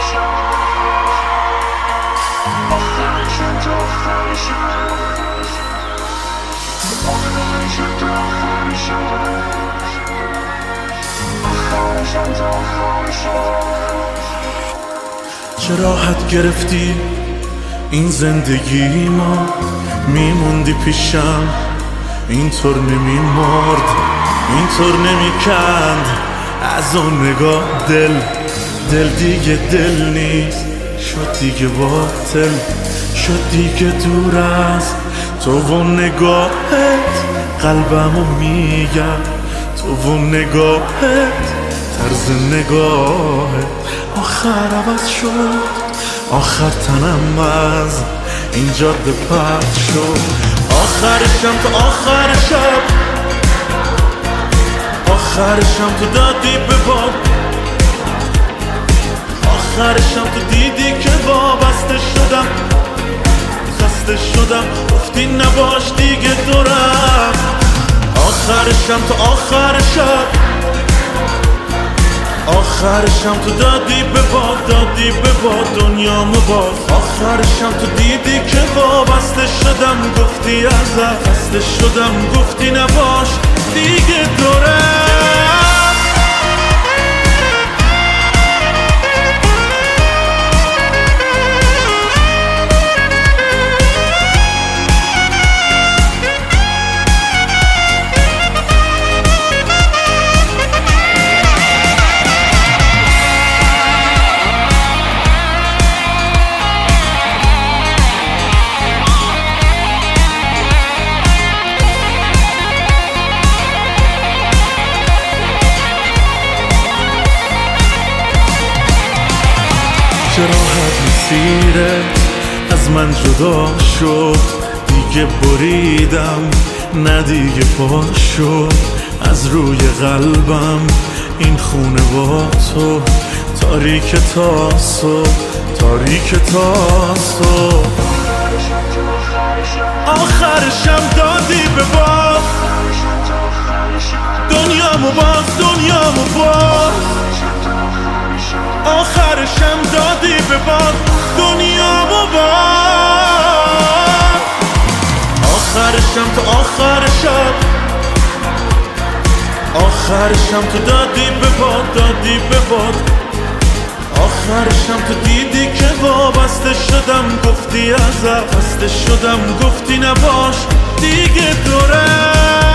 چه راحت گرفتی این زندگی، ما میموندی پیشم، اینطور نمیمرد، اینطور نمیکند از اون نگاه. دل دیگه دل نیست، شد دیگه باطل، شد دیگه دور از تو و نگاهت. قلبمو میگم تو و نگاهت، طرز نگاهت آخر عوض شد، آخر تنم از این جاده پرد شد. آخرشم تو آخر شب، آخرشم تو دادی به باد، آخرشم تو دیدی که وابسته شدم، خسته شدم گفتی نباش دیگه دورم. آخرشم تو آخر شب، آخرشم تو دادی به باد، دادی به باد دنیامو باز. آخرشم تو دیدی که وابسته شدم، گفتی ازت خسته شدم گفتی نباش دیگه دورم. چه راحت مسیرت از من جدا شد، دیگه بریدم نه دیگه پا شد از روی قلبم این خونه با تو، تاریک تا صبح، تاریک تا صبح. آخرشم دادی به باز، دنیامو باز، دنیامو باز. آخرشم دادی به باد، دنیامو باز. آخرشم تو آخر شب، آخرشم تو دادی به باد، دادی به باد. آخرشم تو دیدی که وابسته شدم، گفتی ازت خسته شدم گفتی نباش دیگه دورم.